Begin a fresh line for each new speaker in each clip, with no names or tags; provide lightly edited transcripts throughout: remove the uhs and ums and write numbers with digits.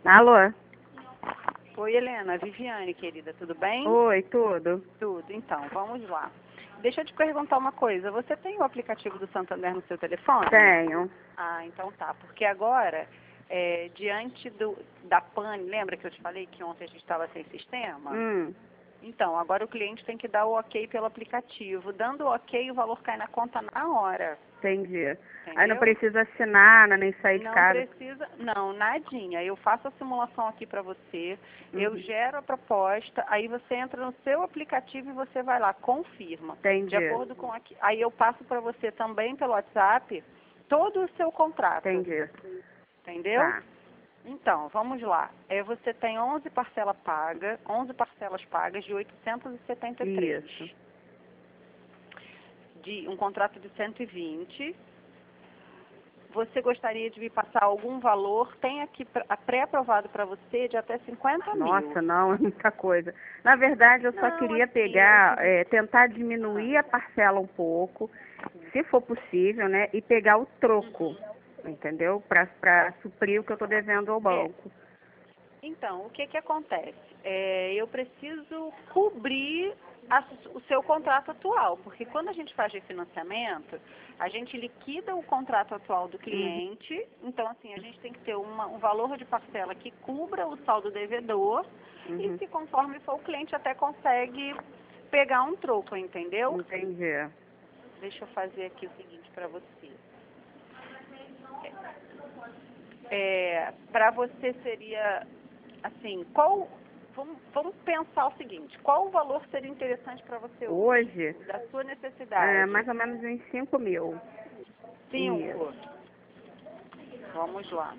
Alô?
Oi, Helena. Viviane, querida, tudo bem?
Oi, tudo?
Tudo. Então, vamos lá. Deixa eu te perguntar uma coisa. Você tem o aplicativo do Santander no seu telefone?
Tenho.
Ah, então tá. Porque agora, diante da pane, lembra que eu te falei que ontem a gente estava sem sistema? Então, agora o cliente tem que dar o ok pelo aplicativo. Dando o ok, o valor cai na conta na hora.
Entendi.
Entendeu?
Aí não precisa assinar, nem sair de
Não
casa.
precisa, não, nadinha. Eu faço a simulação aqui para você, eu gero a proposta, aí você entra no seu aplicativo e você vai lá, confirma.
Entendi.
De acordo com aqui. Aí eu passo para você também pelo WhatsApp todo o seu contrato.
Entendi.
Entendeu?
Tá.
Então, vamos lá. Você tem 11 parcelas pagas de 873.
Isso.
De um contrato de 120. Você gostaria de me passar algum valor? Tem aqui pré-aprovado para você de até 50 mil.
Nossa, não, é muita coisa. Na verdade, eu só
Não,
queria
assim,
pegar, tentar diminuir a parcela um pouco, se for possível, né? E pegar o troco, entendeu? Para suprir o que eu estou devendo ao banco.
Então, o que que acontece? Eu preciso cobrir o seu contrato atual, porque quando a gente faz refinanciamento, a gente liquida o contrato atual do cliente, então assim, a gente tem que ter um valor de parcela que cubra o saldo devedor, e se conforme for o cliente até consegue pegar um troco, entendeu?
Entendi.
Deixa eu fazer aqui o seguinte para você. Para você seria, assim, vamos pensar o seguinte, qual o valor seria interessante para você hoje? Da sua necessidade?
Mais ou menos uns 5 mil.
5. Vamos lá.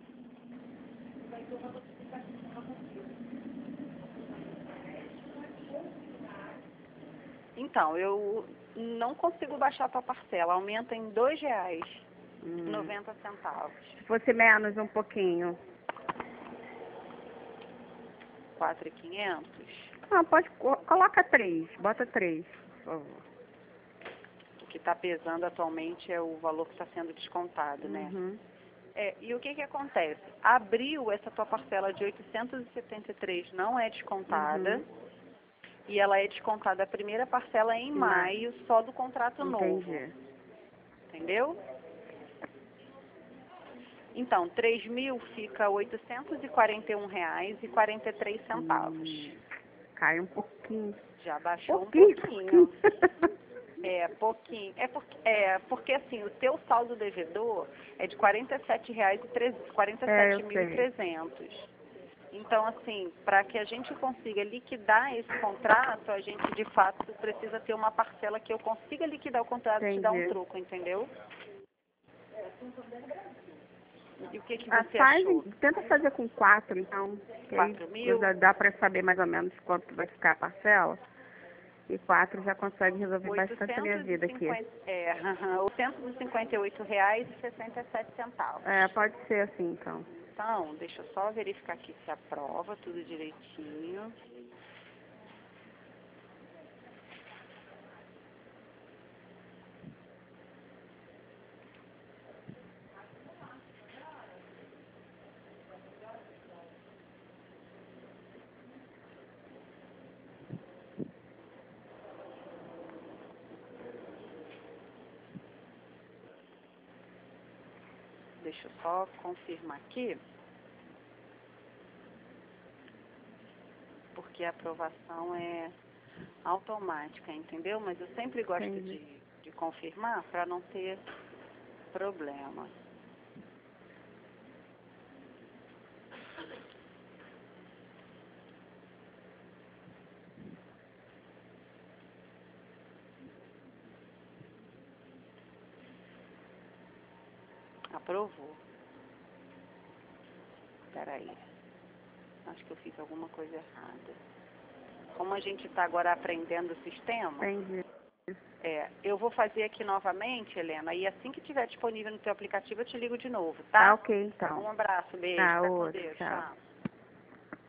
Então, eu não consigo baixar a tua parcela, aumenta em R$2,90.
Se fosse menos um pouquinho.
4.500.
Não, coloca 3, bota 3, por favor.
O que está pesando atualmente é o valor que está sendo descontado, né? E o que que acontece? Abril, essa tua parcela de 873 não é descontada. E ela é descontada a primeira parcela em maio, só do contrato novo. Entendeu? Então, 3 mil fica R$841,43.
Cai um pouquinho.
Já baixou um pouquinho. Pouquinho. Porque assim, o teu saldo devedor é de R$47.300. Então, assim, para que a gente consiga liquidar esse contrato, a gente, de fato, precisa ter uma parcela que eu consiga liquidar o contrato e te dar um troco, entendeu? E o que que você achou?
Tenta fazer com 4, então.
4 mil?
Já dá para saber mais ou menos quanto vai ficar a parcela. E 4 já consegue resolver bastante a minha vida aqui.
R$858,67.
Pode ser assim, então.
Então, deixa eu só verificar aqui se aprova tudo direitinho. Deixa eu só confirmar aqui. Porque a aprovação é automática, entendeu? Mas eu sempre gosto de confirmar para não ter problema. Aprovou. Espera aí. Acho que eu fiz alguma coisa errada. Como a gente está agora aprendendo o sistema, eu vou fazer aqui novamente, Helena, e assim que estiver disponível no teu aplicativo, eu te ligo de novo, tá?
Ok, então.
Um abraço, beijo.
Tá,
Fica com
outro,
Deus.
tchau.
Tchau.